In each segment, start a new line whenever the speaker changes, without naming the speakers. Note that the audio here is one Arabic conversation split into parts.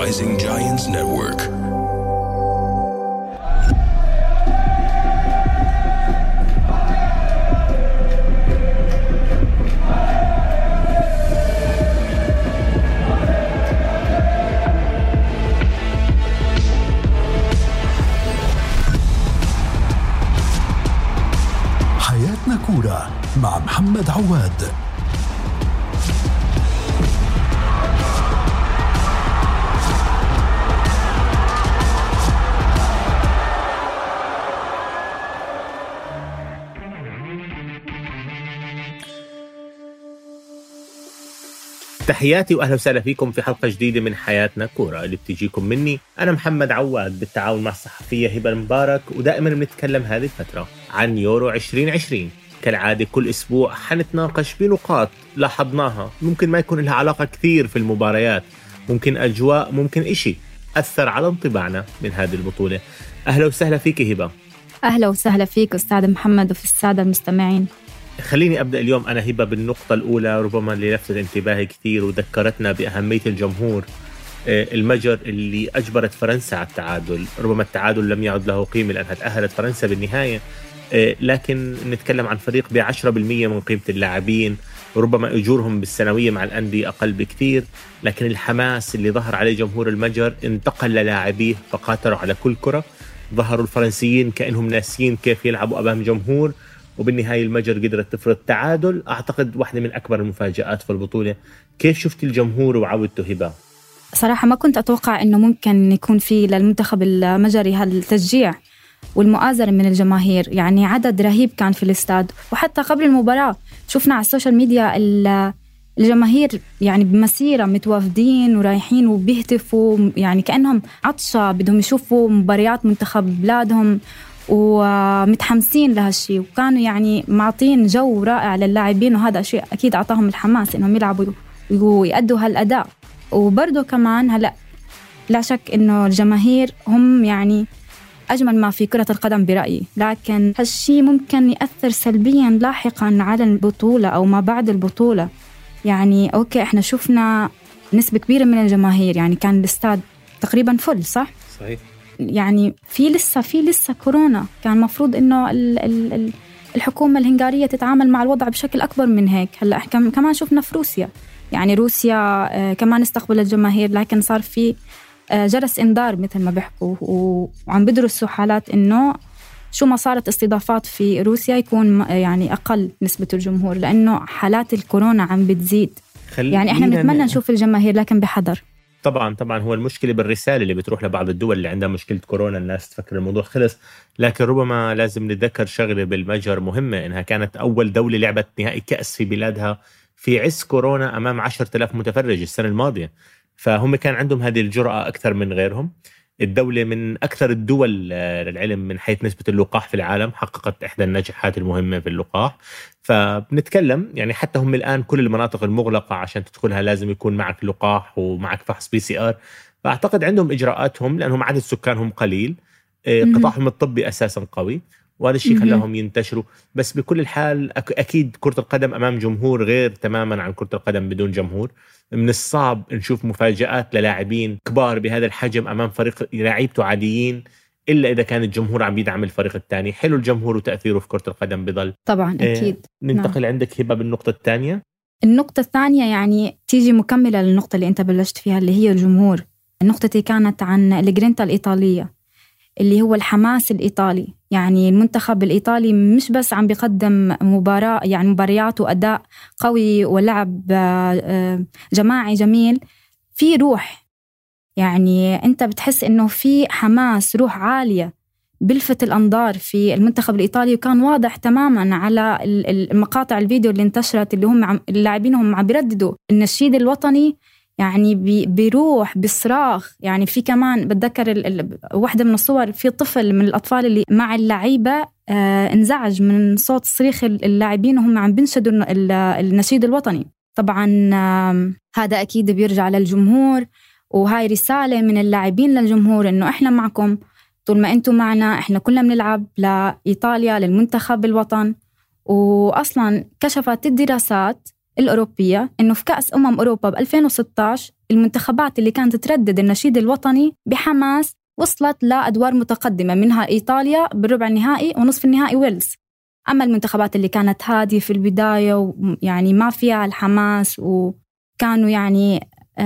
Rising Giants Network.
حياتنا كورة مع محمد عواد.
تحياتي وأهلا وسهلا فيكم في حلقة جديدة من حياتنا كورة اللي بتجيكم مني أنا محمد عواد بالتعاون مع الصحفية هبة المبارك. ودائما بنتكلم هذه الفترة عن يورو 2020. كالعادة كل أسبوع حنتناقش بنقاط لاحظناها ممكن ما يكون لها علاقة كثير في المباريات، ممكن أجواء، ممكن إشي أثر على انطباعنا من هذه البطولة. أهلا وسهلا فيك هبة.
أهلا وسهلا فيك أستاذ محمد وفي السادة المستمعين.
خليني أبدأ اليوم أنا هبة بالنقطة الأولى ربما اللي لفتت انتباهي كثير وذكرتنا بأهمية الجمهور، المجر اللي أجبرت فرنسا على التعادل. ربما التعادل لم يعد له قيمة لأنها تأهلت فرنسا بالنهاية، لكن نتكلم عن فريق ب10% من قيمة اللاعبين، وربما أجورهم بالسنوية مع الأندية أقل بكثير، لكن الحماس اللي ظهر عليه جمهور المجر انتقل للاعبيه فقاتلوا على كل كرة. ظهروا الفرنسيين كأنهم ناسيين كيف يلعبوا أمام جمهور، وبالنهاية المجر قدرت تفرض تعادل. أعتقد واحدة من أكبر المفاجآت في البطولة. كيف شفت الجمهور وعودته هبة؟
صراحة ما كنت أتوقع أنه ممكن يكون في للمنتخب المجري هالتشجيع والمؤازرة من الجماهير، يعني عدد رهيب كان في الاستاد. وحتى قبل المباراة شفنا على السوشيال ميديا الجماهير يعني بمسيرة متوافدين ورايحين وبيهتفوا، يعني كأنهم عطشة بدهم يشوفوا مباريات منتخب بلادهم ومتحمسين لهالشي، وكانوا يعني معطين جو رائع للاعبين، وهذا شيء أكيد أعطاهم الحماس إنهم يلعبوا ويأدوا هالأداء. وبرضو كمان هلأ لا شك إنه الجماهير هم يعني أجمل ما في كرة القدم برأيي، لكن هالشي ممكن يأثر سلبيا لاحقا على البطولة أو ما بعد البطولة. يعني أوكي إحنا شفنا نسبة كبيرة من الجماهير، يعني كان الاستاد تقريبا فل، صح؟
صحيح.
يعني في لسه كورونا، كان مفروض إنه الحكومة الهنغارية تتعامل مع الوضع بشكل أكبر من هيك. هلأ كمان شفنا في روسيا، يعني روسيا كمان استقبلت الجماهير، لكن صار في جرس إنذار مثل ما بيحكوا، وعم بدرسوا حالات إنه شو ما صارت استضافات في روسيا يكون يعني أقل نسبة الجمهور، لأنه حالات الكورونا عم بتزيد. يعني إحنا بنتمنى نشوف الجماهير لكن بحذر.
طبعا هو المشكلة بالرسالة اللي بتروح لبعض الدول اللي عندها مشكلة كورونا، الناس تفكر الموضوع خلص، لكن ربما لازم نتذكر شغلة بالمجر مهمة، إنها كانت أول دولة لعبت نهائي كأس في بلادها في عز كورونا أمام 10,000 متفرج السنة الماضية. فهم كان عندهم هذه الجرأة أكثر من غيرهم. الدولة من أكثر الدول للعلم من حيث نسبة اللقاح في العالم، حققت إحدى النجاحات المهمة في اللقاح. فبنتكلم يعني حتى هم الآن كل المناطق المغلقة عشان تدخلها لازم يكون معك لقاح ومعك فحص PCR. فأعتقد عندهم إجراءاتهم لأنهم عدد سكانهم قليل، قطاعهم الطبي أساسا قوي، وهذا الشيء خلاهم ينتشروا. بس بكل الحال أكيد كرة القدم أمام جمهور غير تماما عن كرة القدم بدون جمهور. من الصعب نشوف مفاجآت للاعبين كبار بهذا الحجم أمام فريق لاعيبته عاديين، إلا إذا كان الجمهور عم يدعم الفريق الثاني. حلو الجمهور وتأثيره في كرة القدم بضل
طبعا أكيد.
ننتقل عندك هبة بالنقطة الثانية.
النقطة الثانية يعني تيجي مكملة للنقطة اللي أنت بلشت فيها اللي هي الجمهور. النقطة كانت عن الجرينتا الإيطالية اللي هو الحماس الإيطالي. يعني المنتخب الإيطالي مش بس عم بيقدم مباراة، يعني مباريات وأداء قوي ولعب جماعي جميل، في روح. يعني أنت بتحس إنه في حماس، روح عالية بلفت الأنظار في المنتخب الإيطالي. وكان واضح تماماً على المقاطع الفيديو اللي انتشرت اللي هم اللاعبين هم عم بيرددوا النشيد الوطني، يعني بيروح بصراخ. يعني في كمان بتذكر واحدة من الصور في طفل من الأطفال اللي مع اللعيبة انزعج من صوت صريخ اللاعبين وهم عم بينشدوا النشيد الوطني. طبعا هذا أكيد بيرجع للجمهور، وهاي رسالة من اللاعبين للجمهور إنه إحنا معكم طول ما أنتم معنا. إحنا كلنا بنلعب لإيطاليا، للمنتخب الوطن. وأصلا كشفت الدراسات الأوروبية إنه في كأس أوروبا ب2016 المنتخبات اللي كانت تردد النشيد الوطني بحماس وصلت لأدوار متقدمة، منها إيطاليا بالربع النهائي ونصف النهائي ويلز. أما المنتخبات اللي كانت هادية في البداية يعني ما فيها الحماس وكانوا يعني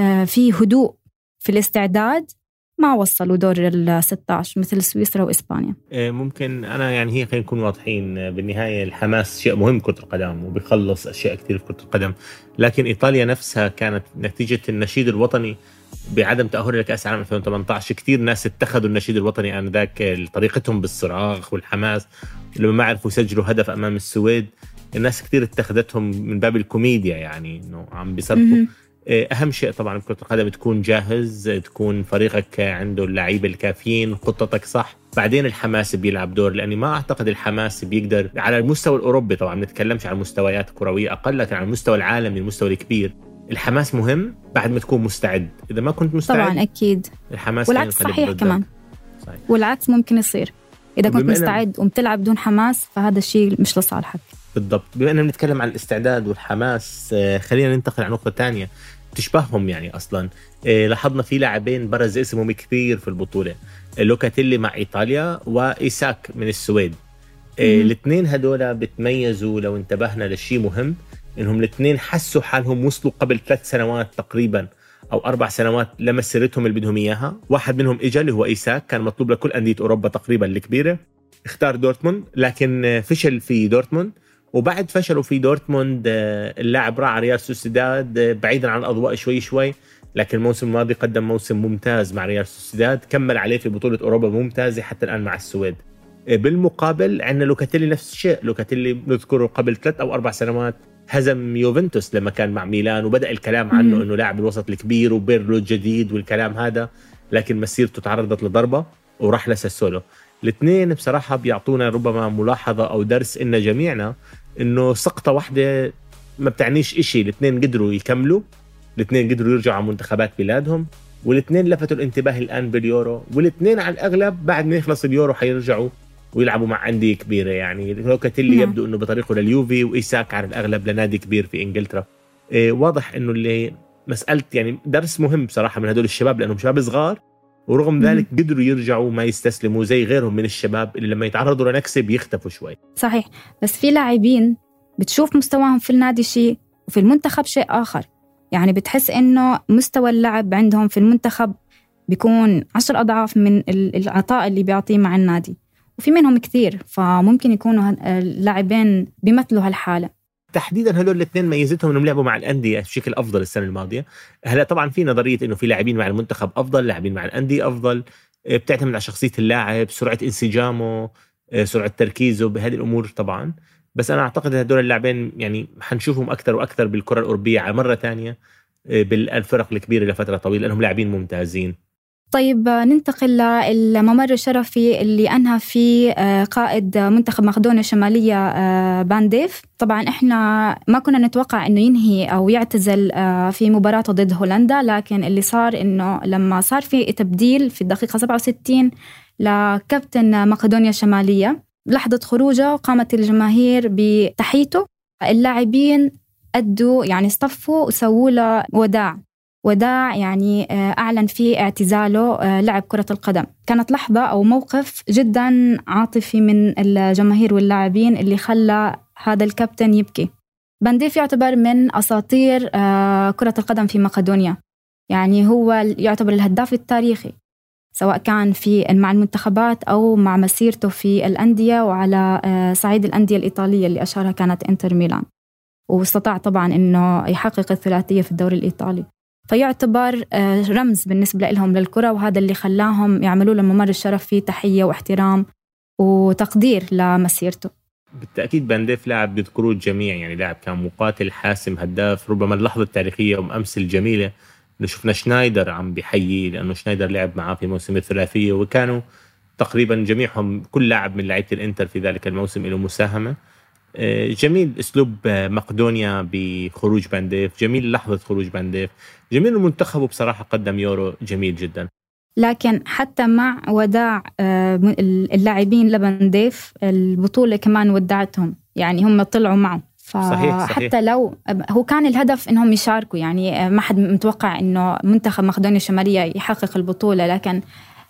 في هدوء في الاستعداد ما وصلوا دور ال16 مثل سويسرا وإسبانيا.
ممكن أنا يعني هي خلينا نكون واضحين، بالنهاية الحماس شيء مهم كرة القدم وبيخلص أشياء كتير في كرة القدم، لكن إيطاليا نفسها كانت نتيجة النشيد الوطني بعدم تأهل لكأس العالم 2018 كتير ناس اتخذوا النشيد الوطني آنذاك طريقتهم بالصراخ والحماس، لما ما عرفوا يسجلوا هدف أمام السويد الناس كتير اتخذتهم من باب الكوميديا، يعني إنه عم بيصرخوا. أهم شيء طبعا بكرة القدم تكون جاهز، تكون فريقك عنده اللعيبة الكافيين، خطتك صح، بعدين الحماس بيلعب دور، لأني ما أعتقد الحماس بيقدر على المستوى الأوروبي، طبعا ما نتكلمش عن مستويات كروية أقل، لكن على المستوى العالمي المستوى الكبير الحماس مهم بعد ما تكون مستعد. إذا ما كنت مستعد
طبعا أكيد
الحماس
والعكس صحيح كمان صحيح. والعكس ممكن يصير إذا كنت مستعد ومتلعب بدون حماس، فهذا الشيء مش لصالحك.
بالضبط. بما أننا بنتكلم عن الاستعداد والحماس، خلينا ننتقل عن نقطة تانية تشبههم. يعني أصلا لاحظنا في لاعبين برز اسمهم كثير في البطولة، لوكاتيلي مع إيطاليا وإيساك من السويد. الاثنين هدول بتميزوا لو انتبهنا لشيء مهم، إنهم الاثنين حسوا حالهم وصلوا قبل 3 سنوات تقريبا أو 4 سنوات لمسيرتهم اللي بدهم إياها. واحد منهم إجا اللي هو إيساك، كان مطلوب لكل أندية أوروبا تقريبا الكبيرة، اختار دورتموند لكن فشل في دورتموند. وبعد فشلوا في دورتموند اللاعب راح على ريال سوسيداد بعيدا عن الأضواء شوي، لكن الموسم الماضي قدم موسم ممتاز مع ريال سوسيداد، كمل عليه في بطولة أوروبا ممتازة حتى الآن مع السويد. بالمقابل عندنا لوكاتيلي نفس الشيء. لوكاتيلي نذكره قبل 3 أو 4 سنوات هزم يوفنتوس لما كان مع ميلان، وبدأ الكلام عنه إنه لاعب الوسط الكبير وبيرلو الجديد والكلام هذا، لكن مسيرته تعرضت لضربة وراح لساسولو. الاثنين بصراحة بيعطونا ربما ملاحظة أو درس إن جميعنا إنه سقطة واحدة ما بتعنيش إشي. الاثنين قدروا يكملوا، الاثنين قدروا يرجعوا على منتخبات بلادهم، والاثنين لفتوا الانتباه الآن باليورو، والاثنين على الأغلب بعد ما يخلص اليورو حيرجعوا ويلعبوا مع أندية كبيرة. يعني لوكاتيلي يبدو إنه بطريقه لليوفي، وإيساك على الأغلب لنادي كبير في إنجلترا. واضح إنه اللي مسألة يعني درس مهم بصراحة من هدول الشباب، لأنهم شباب صغار ورغم ذلك قدروا يرجعوا ما يستسلموا زي غيرهم من الشباب اللي لما يتعرضوا لنكسة بيختفوا شوي.
صحيح، بس في لاعبين بتشوف مستواهم في النادي شيء وفي المنتخب شيء آخر. يعني بتحس إنه مستوى اللعب عندهم في المنتخب بيكون 10 أضعاف من العطاء اللي بيعطيه مع النادي، وفي منهم كثير، فممكن يكونوا لاعبين بيمثلوا هالحالة.
تحديدا هدول الاثنين ميزتهم انهم لعبوا مع الانديه بشكل افضل السنه الماضيه. هلا طبعا في نظريه انه في لاعبين مع المنتخب افضل، لاعبين مع الانديه افضل، بتعتمد على شخصيه اللاعب، سرعه انسجامه، سرعه تركيزه، بهذه الامور طبعا. بس انا اعتقد هدول اللاعبين يعني حنشوفهم اكثر واكثر بالكره الاوروبيه على مره ثانيه بالفرق الكبيره لفتره طويله، لانهم لاعبين ممتازين.
طيب ننتقل للممر الشرفي اللي أنهى فيه قائد منتخب مقدونيا الشمالية بانديف. طبعا إحنا ما كنا نتوقع أنه ينهي أو يعتزل في مباراة ضد هولندا، لكن اللي صار أنه لما صار في تبديل في الدقيقة 67 لكابتن مقدونيا الشمالية، لحظة خروجه قامت الجماهير بتحيته. اللاعبين أدوا يعني اصطفوا وسووا له وداع يعني أعلن فيه اعتزاله لعب كرة القدم. كانت لحظة أو موقف جدا عاطفي من الجماهير واللاعبين اللي خلى هذا الكابتن يبكي. بانديف يعتبر من أساطير كرة القدم في مقدونيا، يعني هو يعتبر الهداف التاريخي سواء كان مع المنتخبات أو مع مسيرته في الأندية، وعلى صعيد الأندية الإيطالية اللي أشهرها كانت إنتر ميلان، واستطاع طبعا إنه يحقق الثلاثية في الدوري الإيطالي. فيعتبر رمز بالنسبة لهم للكرة، وهذا اللي خلاهم يعملوا له ممر الشرف فيه تحية واحترام وتقدير لمسيرته.
بالتأكيد بانديف لاعب بيذكروه الجميع، يعني لاعب كان مقاتل حاسم هداف. ربما اللحظة التاريخية وأمس الجميلة اللي شفنا شنايدر عم بيحيي، لأنه شنايدر لعب معاه في موسم الثلاثية، وكانوا تقريبا جميعهم كل لاعب من لعيبة الإنتر في ذلك الموسم له مساهمة. جميل أسلوب مقدونيا بخروج بانديف، جميل لحظة خروج بانديف، جميل المنتخب بصراحة قدم يورو جميل جدا.
لكن حتى مع وداع اللاعبين لبانديف، البطولة كمان ودعتهم، يعني هم طلعوا معه، فحتى لو هو كان الهدف إنهم يشاركوا، يعني ما حد متوقع إنه منتخب مقدونيا الشمالية يحقق البطولة، لكن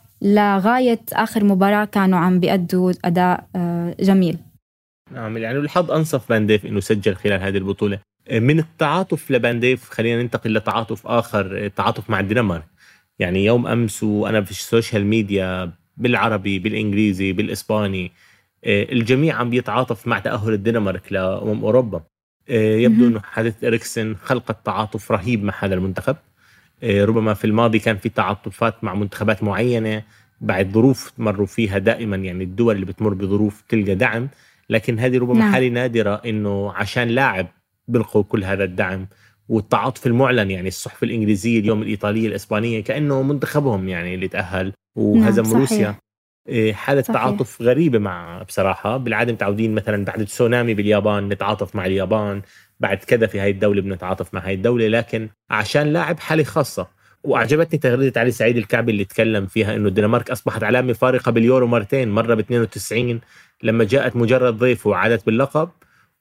لغاية آخر مباراة كانوا عم بيأدوا أداء جميل.
نعم، يعني الحظ أنصف بانديف إنه سجل خلال هذه البطولة. من التعاطف لبانديف خلينا ننتقل لتعاطف آخر، التعاطف مع الدنمارك. يعني يوم أمس وأنا في السوشيال ميديا بالعربي بالإنجليزي بالإسباني الجميع عم بيتعاطف مع تأهل الدنمارك لأمم أوروبا. يبدو أنه حادث إريكسن خلق تعاطف رهيب مع هذا المنتخب. ربما في الماضي كان في تعاطفات مع منتخبات معينة بعد ظروف مروا فيها دائما، يعني الدول اللي بتمر بظروف تلقى دعم، لكن هذه ربما حالة نادرة إنه عشان لاعب بلقوا كل هذا الدعم والتعاطف المعلن. يعني الصحف الإنجليزية اليوم الإيطالية الإسبانية كأنه منتخبهم يعني اللي تأهل وهزم روسيا. حالة تعاطف غريبة مع بصراحة. بالعادة متعودين مثلا بعد تسونامي باليابان نتعاطف مع اليابان، بعد كذا في هاي الدولة بنتعاطف مع هاي الدولة، لكن عشان لاعب حالة خاصة. وأعجبتني تغريدة علي سعيد الكعبي اللي تكلم فيها إنه الدنمارك أصبحت علامة فارقة باليورو مرتين، مرة ب92 لما جاءت مجرد ضيف وعادت باللقب،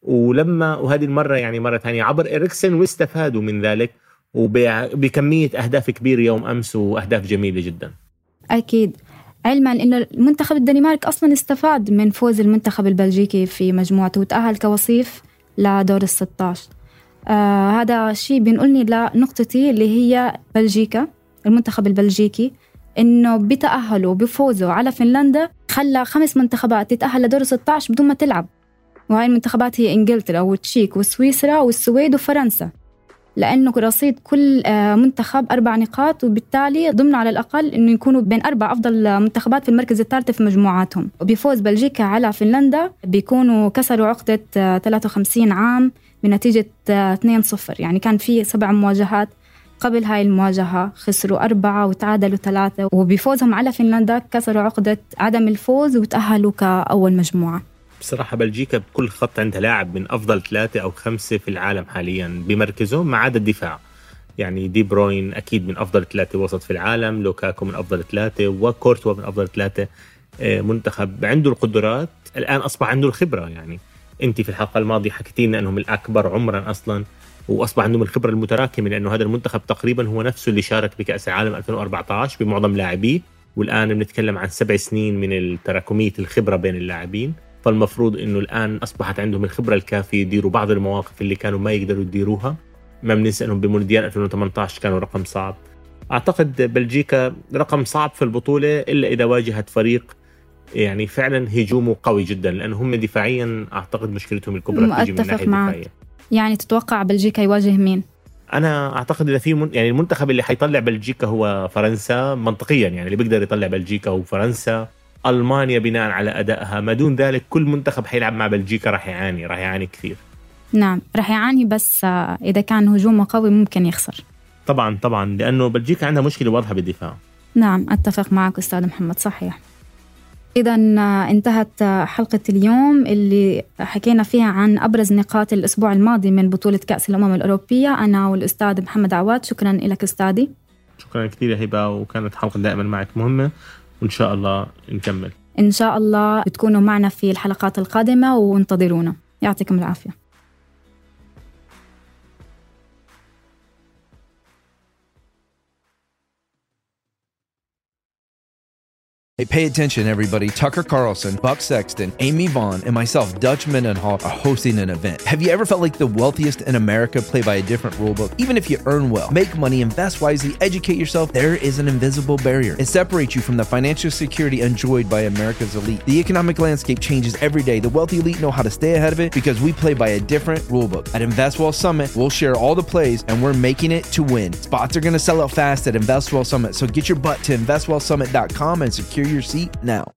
وهذه المرة يعني مرة ثانية عبر إريكسن، واستفادوا من ذلك وبكمية أهداف كبيرة يوم أمس وأهداف جميلة جدا.
أكيد، علما إنه المنتخب الدنمارك أصلا استفاد من فوز المنتخب البلجيكي في مجموعته وتأهل كوصيف لدور ال16. هذا شيء بينقلني لنقطتي اللي هي بلجيكا. المنتخب البلجيكي إنه بتأهلوا بفوزوا على فنلندا خلى 5 منتخبات تتأهل لدور 16 بدون ما تلعب، وهاي المنتخبات هي إنجلترا والتشيك وسويسرا والسويد وفرنسا، لأنه رصيد كل منتخب 4 نقاط، وبالتالي ضمن على الأقل إنه يكونوا بين 4 أفضل منتخبات في المركز الثالث في مجموعاتهم. وبفوز بلجيكا على فنلندا بيكونوا كسروا عقدة 53 عام بنتيجة 2-0. يعني كان في 7 مواجهات قبل هاي المواجهة خسروا 4 وتعادلوا 3، وبفوزهم على فنلندا كسروا عقدة عدم الفوز وتأهلوا كأول مجموعة.
بصراحة بلجيكا بكل خط عندها لاعب من أفضل 3 أو 5 في العالم حاليا بمركزهم ما عدا الدفاع. يعني دي بروين أكيد من أفضل 3 وسط في العالم، لوكاكو من أفضل 3، وكورتوا من أفضل 3. منتخب عنده القدرات، الآن أصبح عنده الخبرة. يعني أنت في الحلقة الماضية حكيتينا أنهم الأكبر عمرا أصلا، وأصبح عندهم الخبرة المتراكمة، لأنه هذا المنتخب تقريبا هو نفسه اللي شارك بكأس العالم 2014 بمعظم لاعبيه، والآن بنتكلم عن 7 سنين من التراكمية الخبرة بين اللاعبين. فالمفروض إنه الآن أصبحت عندهم الخبرة الكافية يديروا بعض المواقف اللي كانوا ما يقدروا يديروها. ما بننسى إنهم بمونديال 2018 كانوا رقم صعب. أعتقد بلجيكا رقم صعب في البطولة إلا إذا واجهت فريق يعني فعلا هجومه قوي جدا، لأن هم دفاعيا أعتقد مشكلتهم الكبرى تجي من ناحية الدفاعية.
يعني تتوقع بلجيكا يواجه مين؟
أنا أعتقد إذا في يعني المنتخب اللي حيطلع بلجيكا هو فرنسا منطقيا، يعني اللي بيقدر يطلع بلجيكا هو فرنسا، ألمانيا بناء على أدائها. ما دون ذلك كل منتخب حيلعب مع بلجيكا راح يعاني كثير.
نعم راح يعاني، بس إذا كان هجومه قوي ممكن يخسر.
طبعا لأنه بلجيكا عندها مشكلة واضحة بالدفاع.
نعم أتفق معك أستاذ محمد، صحيح. إذا انتهت حلقة اليوم اللي حكينا فيها عن أبرز نقاط الأسبوع الماضي من بطولة كأس الأمم الأوروبية، أنا والأستاذ محمد عواد. شكرا لك أستاذي.
شكرا كثير يا هبة، وكانت حلقة دائما معك مهمة، وإن شاء الله نكمل.
إن شاء الله بتكونوا معنا في الحلقات القادمة وانتظرونا. يعطيكم العافية.
Hey, pay attention, everybody. Tucker Carlson, Buck Sexton, Amy Vaughn, and myself, Dutch Mendenhall, are hosting an event. Have you ever felt like the wealthiest in America play by a different rulebook? Even if you earn well, make money, invest wisely, educate yourself, there is an invisible barrier. It separates you from the financial security enjoyed by America's elite. The economic landscape changes every day. The wealthy elite know how to stay ahead of it because we play by a different rulebook. At InvestWell Summit, we'll share all the plays, and we're making it to win. Spots are going to sell out fast at InvestWell Summit, so get your butt to InvestWellSummit.com and secure your seat now.